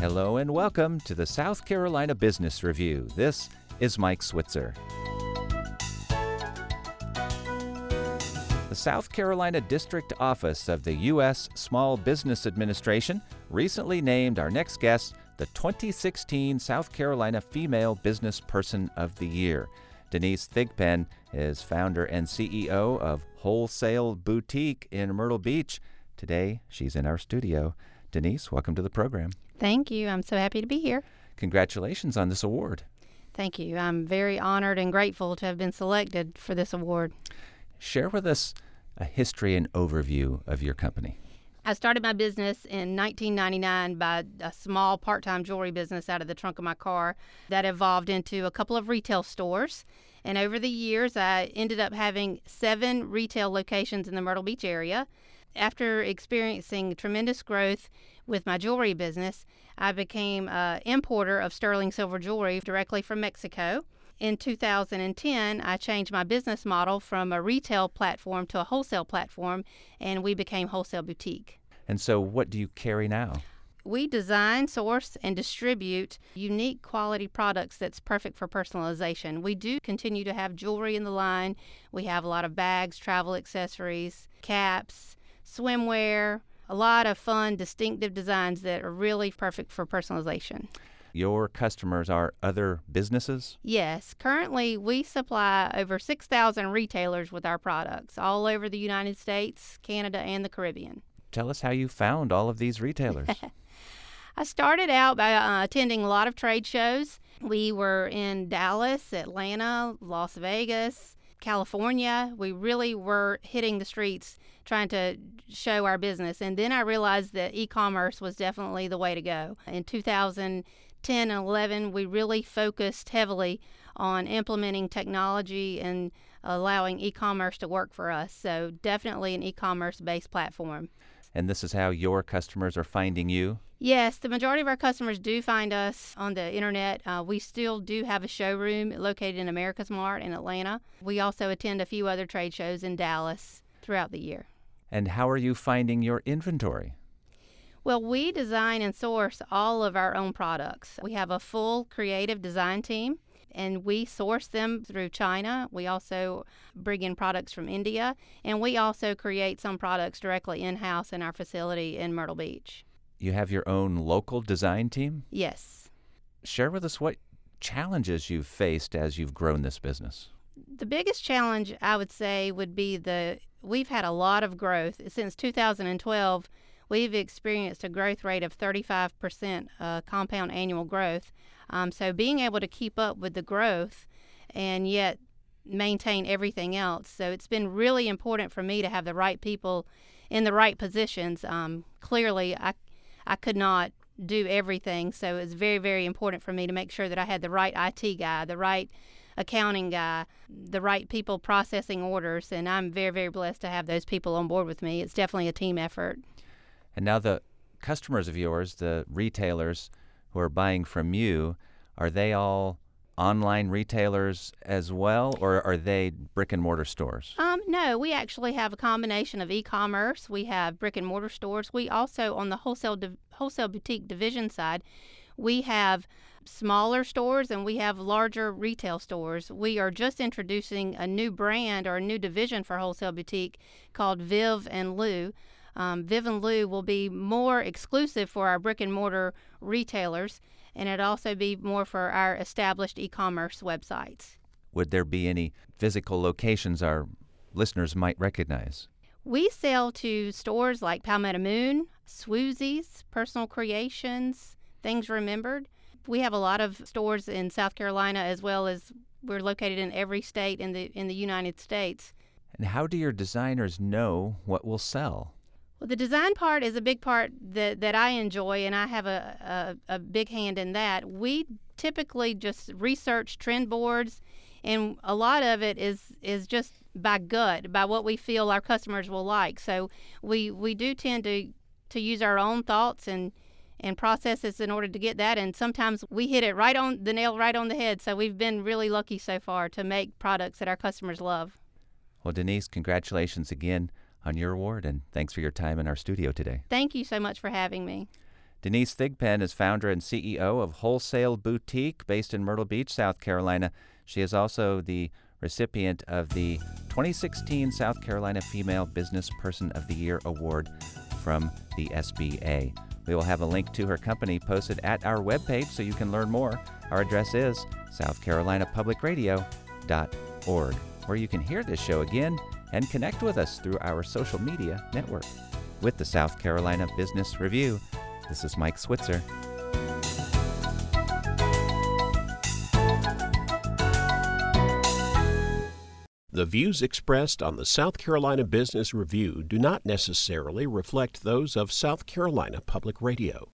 Hello and welcome to the South Carolina Business Review. This is Mike Switzer. The South Carolina District Office of the U.S. Small Business Administration recently named our next guest the 2016 South Carolina Female Business Person of the Year. Denise Thigpen is founder and CEO of Wholesale Boutique in Myrtle Beach. Today, she's in our studio. Denise, welcome to the program. Thank you. I'm so happy to be here. Congratulations on this award. Thank you. I'm very honored and grateful to have been selected for this award. Share with us a history and overview of your company. I started my business in 1999 by a small part-time jewelry business out of the trunk of my car that evolved into a couple of retail stores. And over the years, I ended up having 7 retail locations in the Myrtle Beach area. After experiencing tremendous growth with my jewelry business, I became an importer of sterling silver jewelry directly from Mexico. In 2010, I changed my business model from a retail platform to a wholesale platform, and we became Wholesale Boutique. And so what do you carry now? We design, source, and distribute unique quality products that's perfect for personalization. We do continue to have jewelry in the line. We have a lot of bags, travel accessories, caps, swimwear, a lot of fun, distinctive designs that are really perfect for personalization. Your customers are other businesses? Yes. Currently, we supply over 6,000 retailers with our products all over the United States, Canada, and the Caribbean. Tell us how you found all of these retailers. I started out by attending a lot of trade shows. We were in Dallas, Atlanta, Las Vegas, California. We really were hitting the streets trying to show our business. And then I realized that e-commerce was definitely the way to go. In 2010 and 11, we really focused heavily on implementing technology and allowing e-commerce to work for us. So definitely an e-commerce-based platform. And this is how your customers are finding you? Yes, the majority of our customers do find us on the internet. We still do have a showroom located in America's Mart in Atlanta. We also attend a few other trade shows in Dallas throughout the year. And how are you finding your inventory? Well, we design and source all of our own products. We have a full creative design team, and we source them through China. We also bring in products from India, and we also create some products directly in-house in our facility in Myrtle Beach. You have your own local design team? Yes. Share with us what challenges you've faced as you've grown this business. The biggest challenge, I would say, would be we've had a lot of growth. Since 2012, we've experienced a growth rate of 35% compound annual growth. So being able to keep up with the growth and yet maintain everything else. So it's been really important for me to have the right people in the right positions. Clearly, I could not do everything, so it's very, very important for me to make sure that I had the right IT guy, the right accounting guy, the right people processing orders, and I'm very, very blessed to have those people on board with me. It's definitely a team effort. And now the customers of yours, the retailers who are buying from you, are they all online retailers as well, or are they brick and mortar stores? No, we actually have a combination of e-commerce. We have brick and mortar stores. We also, on the wholesale boutique division side, we have smaller stores and we have larger retail stores. We are just introducing a new brand or a new division for Wholesale Boutique called Viv and Lou. Viv and Lou will be more exclusive for our brick and mortar retailers, and it'll also be more for our established e-commerce websites. Would there be any physical locations our listeners might recognize? We sell to stores like Palmetto Moon, Swoozies, Personal Creations, Things Remembered. We have a lot of stores in South Carolina, as well as we're located in every state in the United States. And how do your designers know what will sell? Well, the design part is a big part that I enjoy, and I have a big hand in that. We typically just research trend boards, and a lot of it is just by gut, by what we feel our customers will like. So we do tend to use our own thoughts and processes in order to get that, and sometimes we hit it right on the nail, right on the head. So we've been really lucky so far to make products that our customers love. Well, Denise, congratulations again on your award, and thanks for your time in our studio today. Thank you so much for having me. Denise Thigpen is founder and CEO of Wholesale Boutique based in Myrtle Beach, South Carolina. She is also the recipient of the 2016 South Carolina Female Business Person of the Year Award from the SBA. We will have a link to her company posted at our webpage so you can learn more. Our address is southcarolinapublicradio.org, where you can hear this show again and connect with us through our social media network. With the South Carolina Business Review, this is Mike Switzer. The views expressed on the South Carolina Business Review do not necessarily reflect those of South Carolina Public Radio.